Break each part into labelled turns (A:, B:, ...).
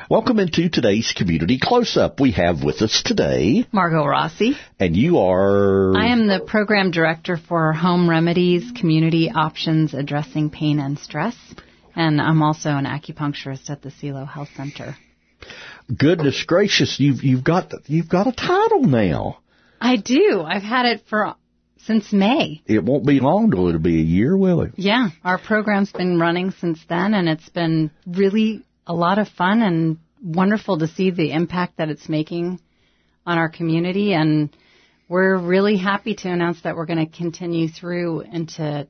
A: Welcome into today's Community Close-Up. We have with us today
B: Margot Rossi.
A: And you are...
B: I am the Program Director for Home Remedies, Community Options Addressing Pain and Stress. And I'm also an acupuncturist at the CeLo Health Center.
A: Goodness gracious, you've got a title now.
B: I do. I've had it since May.
A: It won't be long till it'll be a year, will it?
B: Yeah, our program's been running since then, and it's been really a lot of fun and wonderful to see the impact that it's making on our community. And we're really happy to announce that we're going to continue through into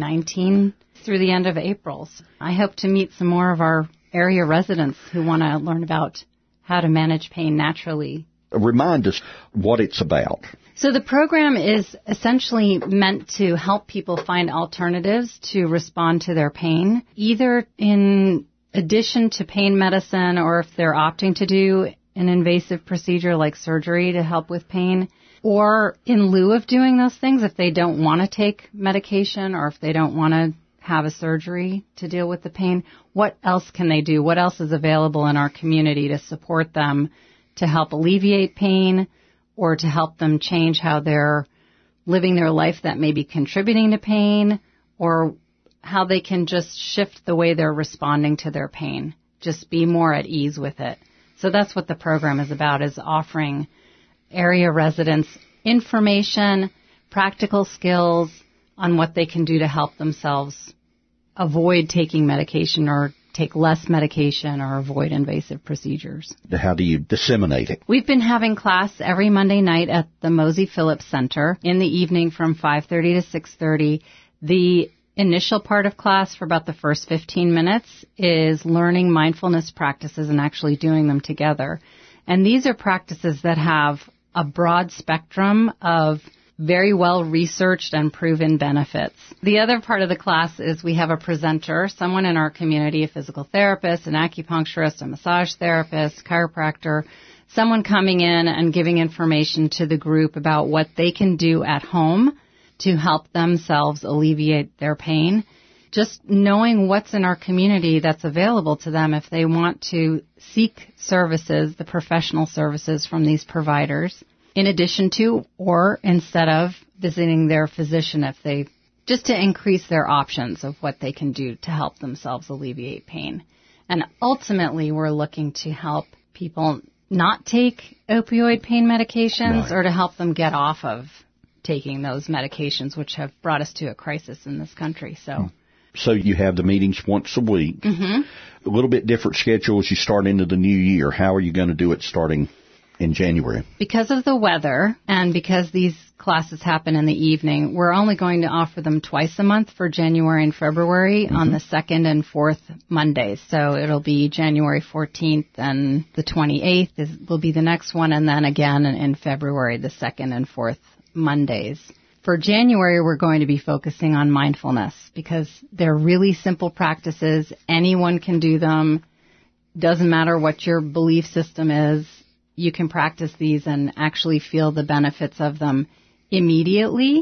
B: 2019 through the end of April. I hope to meet some more of our area residents who want to learn about how to manage pain naturally.
A: Remind us what it's about.
B: So the program is essentially meant to help people find alternatives to respond to their pain, either in addition to pain medicine or if they're opting to do an invasive procedure like surgery to help with pain, or in lieu of doing those things if they don't want to take medication or if they don't want to have a surgery to deal with the pain. What else can they do? What else is available in our community to support them to help alleviate pain or to help them change how they're living their life that may be contributing to pain, or how they can just shift the way they're responding to their pain, just be more at ease with it. So that's what the program is about, is offering area residents information, practical skills on what they can do to help themselves avoid taking medication or take less medication or avoid invasive procedures.
A: How do you disseminate it?
B: We've been having class every Monday night at the Mosey Phillips Center in the evening from 5:30 to 6:30. The initial part of class for about the first 15 minutes is learning mindfulness practices and actually doing them together. And these are practices that have a broad spectrum of very well-researched and proven benefits. The other part of the class is we have a presenter, someone in our community, a physical therapist, an acupuncturist, a massage therapist, chiropractor, someone coming in and giving information to the group about what they can do at home to help themselves alleviate their pain. Just knowing what's in our community that's available to them if they want to seek services, the professional services from these providers, in addition to or instead of visiting their physician, just to increase their options of what they can do to help themselves alleviate pain. And ultimately, we're looking to help people not take opioid pain medications or to help them get off of taking those medications, which have brought us to a crisis in this country.
A: So you have the meetings once a week, a little bit different schedule as you start into the new year. How are you going to do it starting in January? Because
B: of the weather and because these classes happen in the evening, we're only going to offer them twice a month for January and February on the 2nd and 4th Mondays. So it'll be January 14th and the 28th will be the next one, and then again in February, the 2nd and 4th Mondays. For January, we're going to be focusing on mindfulness because they're really simple practices. Anyone can do them. Doesn't matter what your belief system is. You can practice these and actually feel the benefits of them immediately.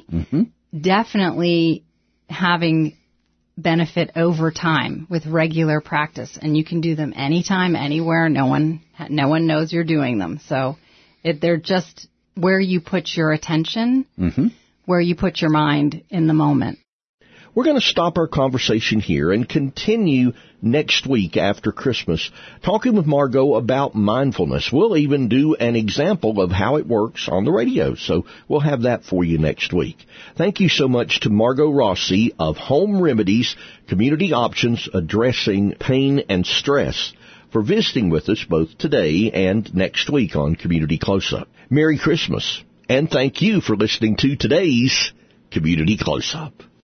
B: Definitely having benefit over time with regular practice. And you can do them anytime, anywhere. No one knows you're doing them. So they're just where you put your attention, where you put your mind in the moment.
A: We're going to stop our conversation here and continue next week after Christmas, talking with Margot about mindfulness. We'll even do an example of how it works on the radio, so we'll have that for you next week. Thank you so much to Margot Rossi of Home Remedies, Community Options Addressing Pain and Stress, for visiting with us both today and next week on Community Close-Up. Merry Christmas, and thank you for listening to today's Community Close-Up.